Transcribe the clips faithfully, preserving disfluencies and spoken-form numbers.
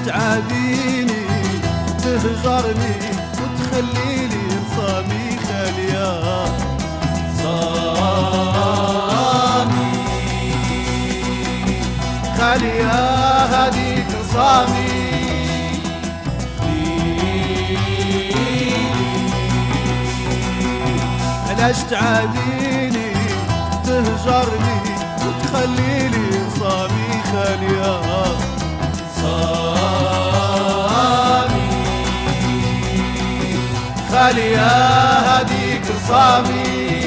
تعاديني تهجرني وتخليلي صامي خالية صامي خالية هذيك صامي علاش تعاديني تهجرني وتخليلي صامي خالية صامي خالية هذيك صامي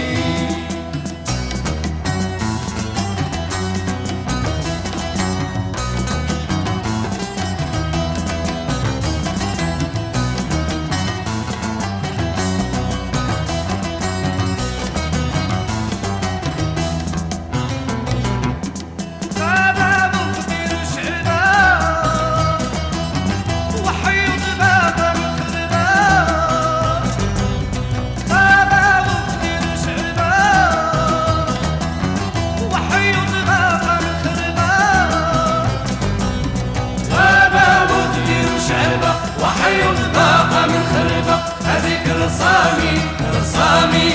هذيك رصامي رصامي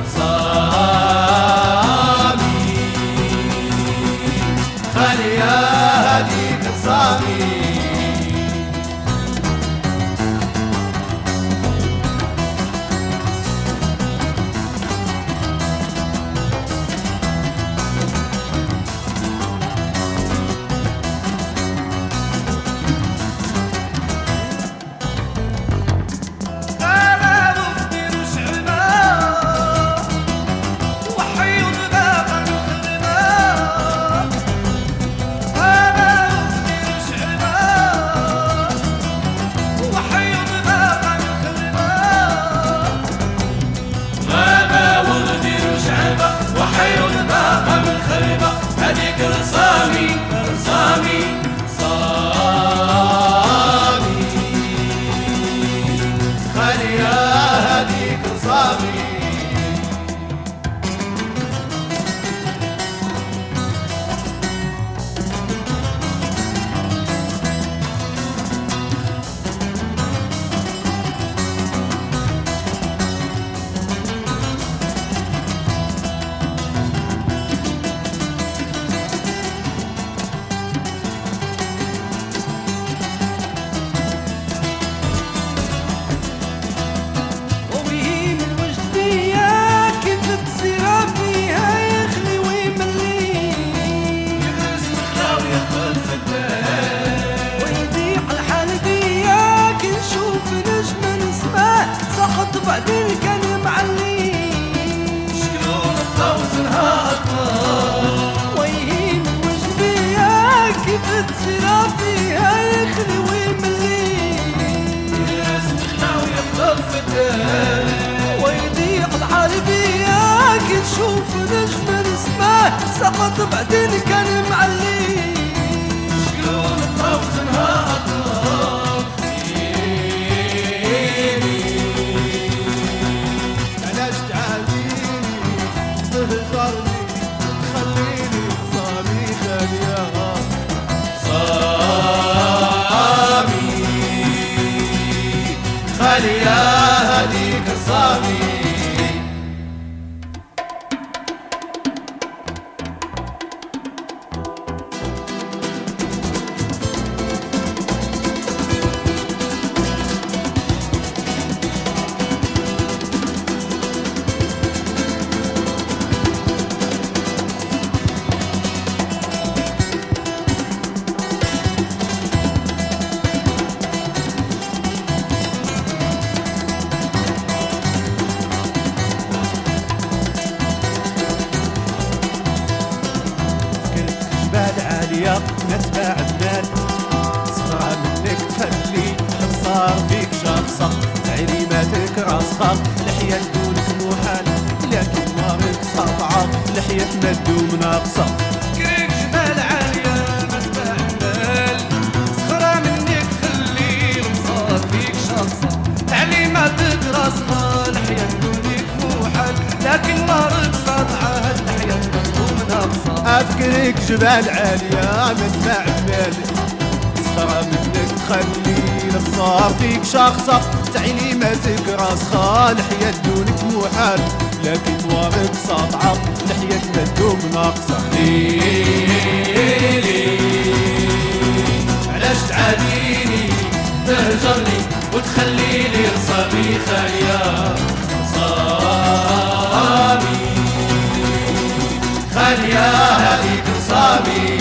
صامي خالية هذيك صامي هذيك رصامي رصامي صامي خالية هذيك صامي بعدين كان معلي شكون الطوز نهار ويهين وجديها كيف تسير فيها يخلي ويملي الاسم خلاوي يفضل في الدار ويضيق الحال بيا كي نشوف نجم نسماه سقط بعدين كان معلي شكون الطوز نهار تخليني صامي خالية صامي خالية هذيك صامي عالية نتبع النار صخرة منك تخلي صار فيك شخصة تعليماتك راسخة لحية دونك محال لكن مارك ساطعة لحية مدوم ناقصة فكرك جبال عالية نتبع النار صخرة منك تخلي صار فيك شخصة تعليماتك راسخة لحية دونك محال لكن مارك ساطعة لحية مدوم ناقصة أفكرك جبال عالية متبع بال صغرى منك تخلي البصار فيك شخصة تعليماتك راسخة الحياة دونك محال لكن وارك ساطعة الحياة ما تدوم ناقصة ليلي علاش تعاديني تهجرني وتخليلي رصابي خالية رصابي خالية هذيك رصابي